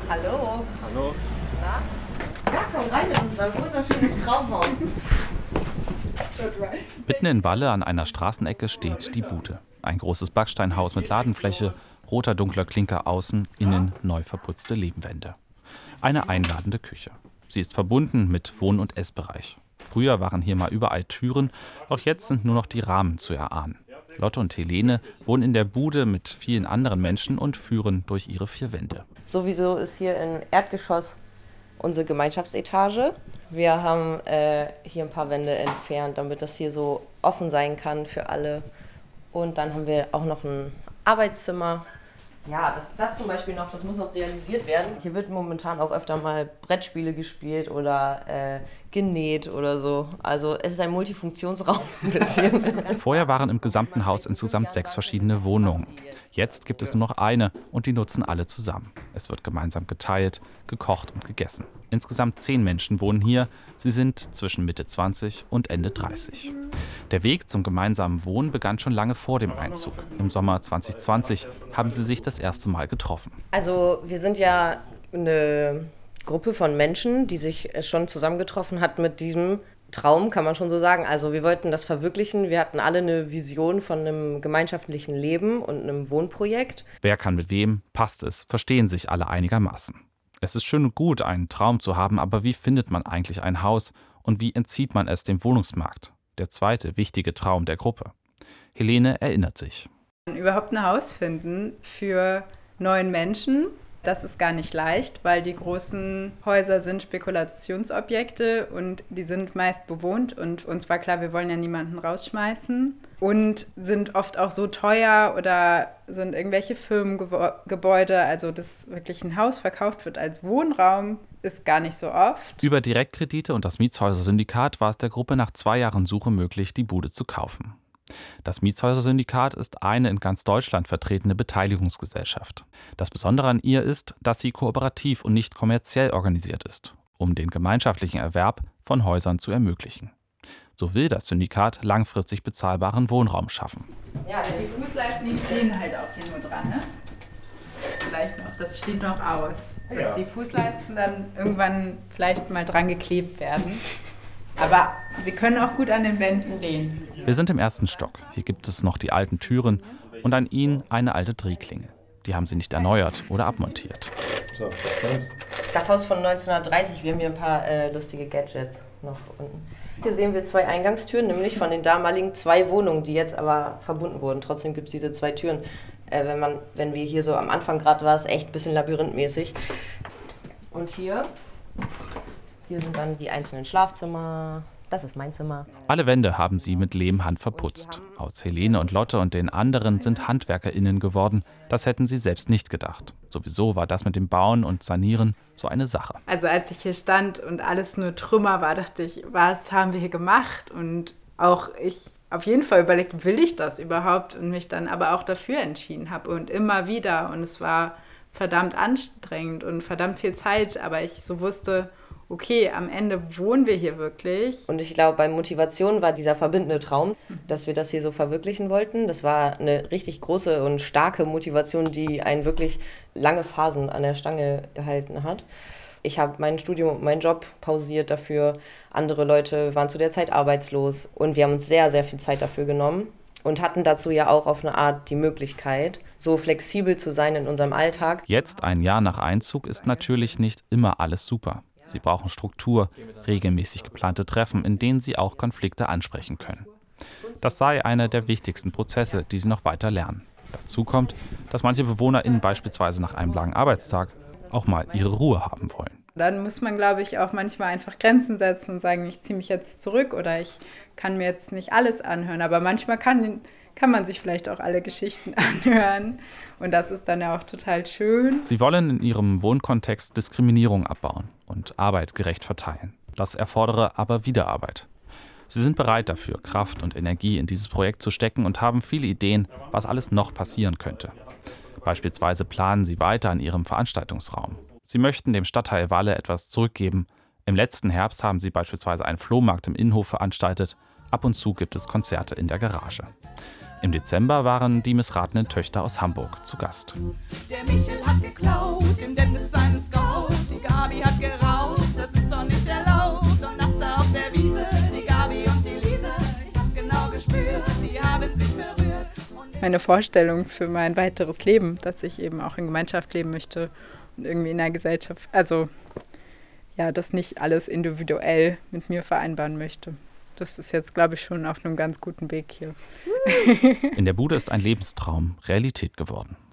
Hallo. Hallo. Na? Ja, komm rein in unser wunderschönes Traumhaus. Mitten in Walle an einer Straßenecke steht die Bude. Ein großes Backsteinhaus mit Ladenfläche, roter dunkler Klinker außen, innen neu verputzte Lehmwände. Eine einladende Küche. Sie ist verbunden mit Wohn- und Essbereich. Früher waren hier mal überall Türen, auch jetzt sind nur noch die Rahmen zu erahnen. Lotte und Helene wohnen in der Bude mit vielen anderen Menschen und führen durch ihre 4 Wände. Sowieso ist hier im Erdgeschoss unsere Gemeinschaftsetage. Wir haben hier ein paar Wände entfernt, damit das hier so offen sein kann für alle. Und dann haben wir auch noch ein Arbeitszimmer. Ja, das zum Beispiel noch, das muss noch realisiert werden. Hier wird momentan auch öfter mal Brettspiele gespielt oder genäht oder so. Also es ist ein Multifunktionsraum ein bisschen. Vorher waren im gesamten Haus insgesamt 6 verschiedene Wohnungen. Jetzt gibt es nur noch eine und die nutzen alle zusammen. Es wird gemeinsam geteilt, gekocht und gegessen. Insgesamt 10 Menschen wohnen hier. Sie sind zwischen Mitte 20 und Ende 30. Der Weg zum gemeinsamen Wohnen begann schon lange vor dem Einzug. Im Sommer 2020 haben sie sich das erste Mal getroffen. Also wir sind ja eine Gruppe von Menschen, die sich schon zusammengetroffen hat mit diesem Traum, kann man schon so sagen. Also wir wollten das verwirklichen. Wir hatten alle eine Vision von einem gemeinschaftlichen Leben und einem Wohnprojekt. Wer kann mit wem, passt es, verstehen sich alle einigermaßen. Es ist schön und gut, einen Traum zu haben, aber wie findet man eigentlich ein Haus und wie entzieht man es dem Wohnungsmarkt? Der zweite wichtige Traum der Gruppe. Helene erinnert sich. Überhaupt ein Haus finden für 9 Menschen, das ist gar nicht leicht, weil die großen Häuser sind Spekulationsobjekte und die sind meist bewohnt und uns war klar, wir wollen ja niemanden rausschmeißen und sind oft auch so teuer oder sind irgendwelche Firmengebäude, also dass wirklich ein Haus verkauft wird als Wohnraum, ist gar nicht so oft. Über Direktkredite und das Mietshäuser-Syndikat war es der Gruppe nach 2 Jahren Suche möglich, die Bude zu kaufen. Das Mietshäuser-Syndikat ist eine in ganz Deutschland vertretene Beteiligungsgesellschaft. Das Besondere an ihr ist, dass sie kooperativ und nicht kommerziell organisiert ist, um den gemeinschaftlichen Erwerb von Häusern zu ermöglichen. So will das Syndikat langfristig bezahlbaren Wohnraum schaffen. Ja, die Fußleisten, die stehen halt auch hier nur dran, ne? Vielleicht noch, das steht noch aus, dass die Fußleisten dann irgendwann vielleicht mal dran geklebt werden. Aber sie können auch gut an den Wänden lehnen. Wir sind im 1. Stock. Hier gibt es noch die alten Türen und an ihnen eine alte Drehklinge. Die haben sie nicht erneuert oder abmontiert. Das Haus von 1930, wir haben hier ein paar lustige Gadgets noch unten. Hier sehen wir 2 Eingangstüren, nämlich von den damaligen 2 Wohnungen, die jetzt aber verbunden wurden. Trotzdem gibt es diese 2 Türen. Wenn wir hier so am Anfang gerade war, es echt ein bisschen labyrinthmäßig. Und hier sind dann die einzelnen Schlafzimmer. Das ist mein Zimmer. Alle Wände haben sie mit Lehmhand verputzt. Aus Helene und Lotte und den anderen sind HandwerkerInnen geworden. Das hätten sie selbst nicht gedacht. Sowieso war das mit dem Bauen und Sanieren so eine Sache. Also als ich hier stand und alles nur Trümmer war, dachte ich, was haben wir hier gemacht? Und auch ich auf jeden Fall überlegt, will ich das überhaupt? Und mich dann aber auch dafür entschieden habe und immer wieder. Und es war verdammt anstrengend und verdammt viel Zeit, aber ich so wusste, okay, am Ende wohnen wir hier wirklich. Und ich glaube, bei Motivation war dieser verbindende Traum, dass wir das hier so verwirklichen wollten. Das war eine richtig große und starke Motivation, die einen wirklich lange Phasen an der Stange gehalten hat. Ich habe mein Studium und meinen Job pausiert dafür. Andere Leute waren zu der Zeit arbeitslos. Und wir haben uns sehr, sehr viel Zeit dafür genommen. Und hatten dazu ja auch auf eine Art die Möglichkeit, so flexibel zu sein in unserem Alltag. Jetzt, ein Jahr nach Einzug, ist natürlich nicht immer alles super. Sie brauchen Struktur, regelmäßig geplante Treffen, in denen sie auch Konflikte ansprechen können. Das sei einer der wichtigsten Prozesse, die sie noch weiter lernen. Dazu kommt, dass manche BewohnerInnen beispielsweise nach einem langen Arbeitstag auch mal ihre Ruhe haben wollen. Dann muss man, glaube ich, auch manchmal einfach Grenzen setzen und sagen, ich ziehe mich jetzt zurück oder ich kann mir jetzt nicht alles anhören. Aber manchmal kann man sich vielleicht auch alle Geschichten anhören. Und das ist dann ja auch total schön. Sie wollen in ihrem Wohnkontext Diskriminierung abbauen und Arbeit gerecht verteilen. Das erfordere aber Wiederarbeit. Sie sind bereit dafür, Kraft und Energie in dieses Projekt zu stecken und haben viele Ideen, was alles noch passieren könnte. Beispielsweise planen sie weiter an ihrem Veranstaltungsraum. Sie möchten dem Stadtteil Walle etwas zurückgeben. Im letzten Herbst haben sie beispielsweise einen Flohmarkt im Innenhof veranstaltet. Ab und zu gibt es Konzerte in der Garage. Im Dezember waren die missratenen Töchter aus Hamburg zu Gast. Der Michel hat geklaut, im Dennis seinen Scout. meine Vorstellung für mein weiteres Leben, dass ich eben auch in Gemeinschaft leben möchte und irgendwie in der Gesellschaft, also ja, das nicht alles individuell mit mir vereinbaren möchte. Das ist jetzt, glaube ich, schon auf einem ganz guten Weg hier. In der Bude ist ein Lebenstraum Realität geworden.